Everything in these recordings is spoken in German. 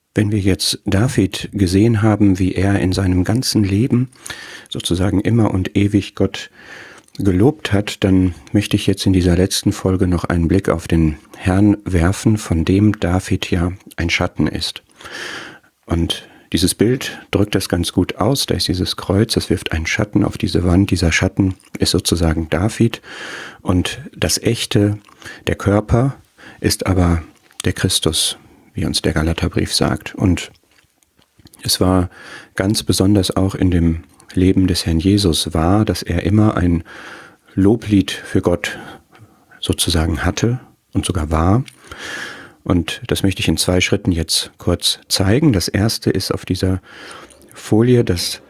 Wenn wir jetzt David gesehen haben, wie er in seinem ganzen Leben sozusagen immer und ewig Gott gelobt hat, dann möchte ich jetzt in dieser letzten Folge noch einen Blick auf den Herrn werfen, von dem David ja ein Schatten ist. Und dieses Bild drückt das ganz gut aus. Da ist dieses Kreuz, das wirft einen Schatten auf diese Wand. Dieser Schatten ist sozusagen David. Und das Echte, der Körper, ist aber der Christus, wie uns der Galaterbrief sagt. Und es war ganz besonders auch in dem Leben des Herrn Jesus wahr, dass er immer ein Loblied für Gott sozusagen hatte und sogar war. Und das möchte ich in 2 Schritten jetzt kurz zeigen. Das erste ist auf dieser Folie, dass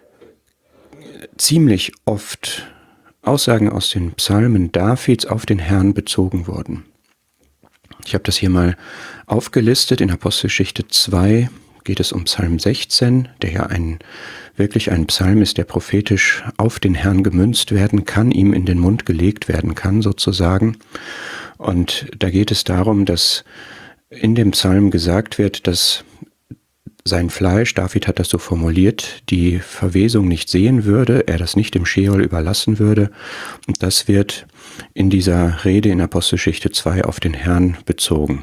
ziemlich oft Aussagen aus den Psalmen Davids auf den Herrn bezogen wurden. Ich habe das hier mal aufgelistet. In Apostelgeschichte 2 geht es um Psalm 16, der ja wirklich ein Psalm ist, der prophetisch auf den Herrn gemünzt werden kann, ihm in den Mund gelegt werden kann sozusagen. Und da geht es darum, dass in dem Psalm gesagt wird, dass sein Fleisch, David hat das so formuliert, die Verwesung nicht sehen würde, er das nicht dem Scheol überlassen würde. Und das wird in dieser Rede in Apostelgeschichte 2 auf den Herrn bezogen.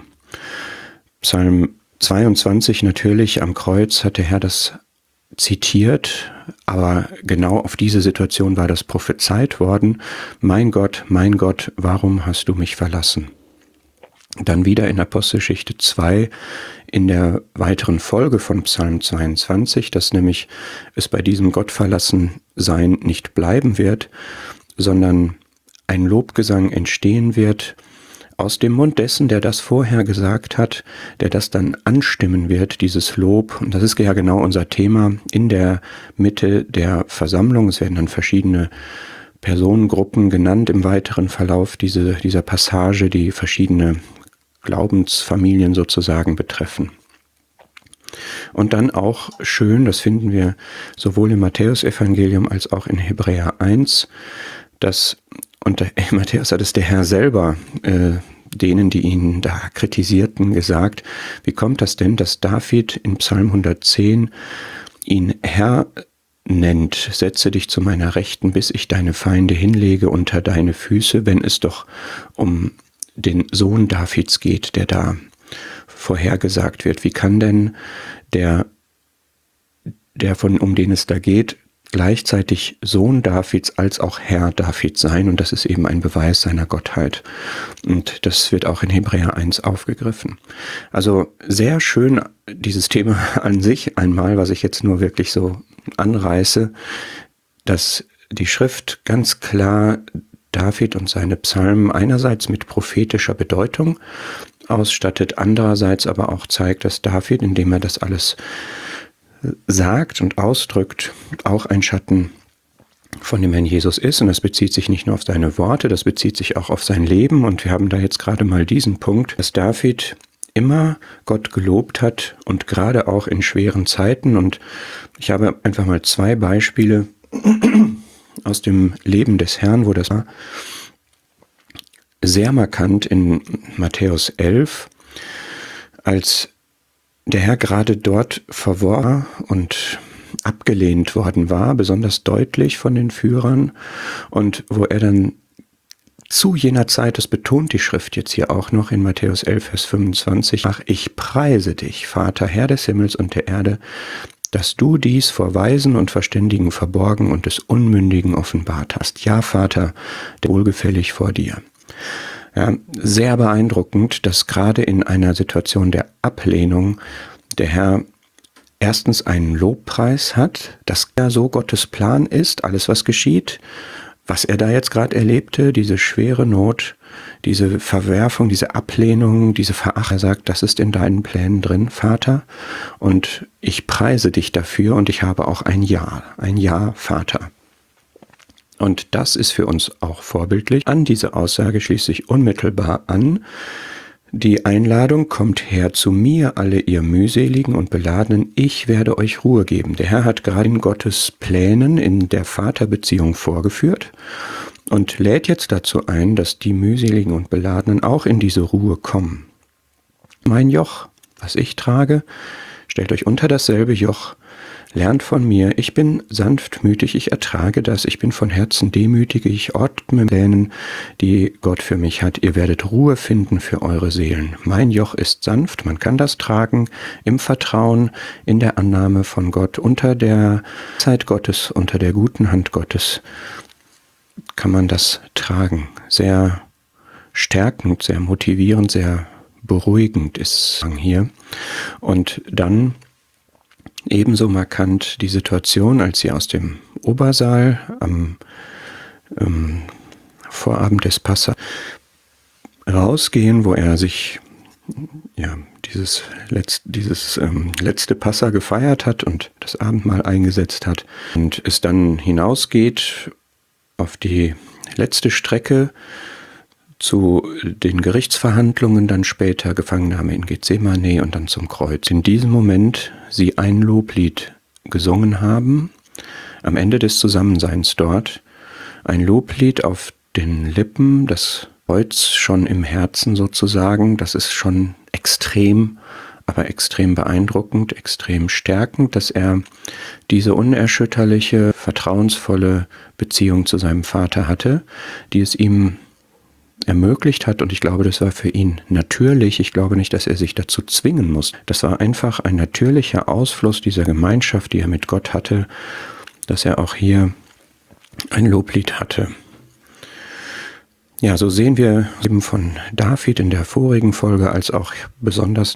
Psalm 22 natürlich, am Kreuz hat der Herr das zitiert, aber genau auf diese Situation war das prophezeit worden. Mein Gott, warum hast du mich verlassen? Dann wieder in Apostelgeschichte 2 in der weiteren Folge von Psalm 22, dass nämlich es bei diesem Gottverlassensein nicht bleiben wird, sondern ein Lobgesang entstehen wird aus dem Mund dessen, der das vorher gesagt hat, der das dann anstimmen wird, dieses Lob. Und das ist ja genau unser Thema in der Mitte der Versammlung. Es werden dann verschiedene Personengruppen genannt im weiteren Verlauf dieser Passage, die verschiedene Glaubensfamilien sozusagen betreffen. Und dann auch schön, das finden wir sowohl im Matthäusevangelium als auch in Hebräer 1, dass, und Matthäus hat es der Herr selber denen, die ihn da kritisierten, gesagt, wie kommt das denn, dass David in Psalm 110 ihn Herr nennt, setze dich zu meiner Rechten, bis ich deine Feinde hinlege unter deine Füße, wenn es doch um den Sohn Davids geht, der da vorhergesagt wird. Wie kann denn der um den es da geht, gleichzeitig Sohn Davids als auch Herr David sein? Und das ist eben ein Beweis seiner Gottheit. Und das wird auch in Hebräer 1 aufgegriffen. Also sehr schön dieses Thema an sich einmal, was ich jetzt nur wirklich so anreiße, dass die Schrift ganz klar David und seine Psalmen einerseits mit prophetischer Bedeutung ausstattet, andererseits aber auch zeigt, dass David, indem er das alles sagt und ausdrückt, auch ein Schatten von dem Herrn Jesus ist. Und das bezieht sich nicht nur auf seine Worte, das bezieht sich auch auf sein Leben. Und wir haben da jetzt gerade mal diesen Punkt, dass David immer Gott gelobt hat und gerade auch in schweren Zeiten. Und ich habe einfach mal 2 Beispiele aus dem Leben des Herrn, wo das war sehr markant in Matthäus 11, als der Herr gerade dort verworren und abgelehnt worden war, besonders deutlich von den Führern, und wo er dann zu jener Zeit, das betont die Schrift jetzt hier auch noch in Matthäus 11, Vers 25, ach, ich preise dich, Vater, Herr des Himmels und der Erde, dass du dies vor Weisen und Verständigen verborgen und des Unmündigen offenbart hast. Ja, Vater, der wohlgefällig vor dir. Ja, sehr beeindruckend, dass gerade in einer Situation der Ablehnung der Herr erstens einen Lobpreis hat, dass er so Gottes Plan ist, alles was geschieht, was er da jetzt gerade erlebte, diese schwere Not, diese Verwerfung, diese Ablehnung, diese Verachtung. Er sagt, das ist in deinen Plänen drin, Vater, und ich preise dich dafür und ich habe auch ein Ja, Vater. Und das ist für uns auch vorbildlich. An diese Aussage schließt sich unmittelbar an die Einladung, kommt her zu mir, alle ihr mühseligen und beladenen, ich werde euch Ruhe geben. Der Herr hat gerade in Gottes Plänen in der Vaterbeziehung vorgeführt und lädt jetzt dazu ein, dass die mühseligen und beladenen auch in diese Ruhe kommen. Mein Joch, was ich trage, Stellt euch unter dasselbe Joch, lernt von mir, ich bin sanftmütig, ich ertrage das, ich bin von Herzen demütig, ich ordne Plänen, die Gott für mich hat. Ihr werdet Ruhe finden für eure Seelen. Mein Joch ist sanft, man kann das tragen, im Vertrauen, in der Annahme von Gott, unter der Zeit Gottes, unter der guten Hand Gottes kann man das tragen. Sehr stärkend, sehr motivierend, sehr beruhigend ist hier. Und dann ebenso markant die Situation, als sie aus dem Obersaal am Vorabend des Passa rausgehen, wo er sich dieses letzte Passa gefeiert hat und das Abendmahl eingesetzt hat und es dann hinausgeht auf die letzte Strecke zu den Gerichtsverhandlungen, dann später Gefangennahme in Gethsemane und dann zum Kreuz. In diesem Moment sie ein Loblied gesungen haben, am Ende des Zusammenseins dort, ein Loblied auf den Lippen, das Kreuz schon im Herzen sozusagen, das ist schon extrem, aber extrem beeindruckend, extrem stärkend, dass er diese unerschütterliche, vertrauensvolle Beziehung zu seinem Vater hatte, die es ihm ermöglicht hat, und ich glaube, das war für ihn natürlich. Ich glaube nicht, dass er sich dazu zwingen muss. Das war einfach ein natürlicher Ausfluss dieser Gemeinschaft, die er mit Gott hatte, dass er auch hier ein Loblied hatte. Ja, so sehen wir eben von David in der vorigen Folge als auch besonders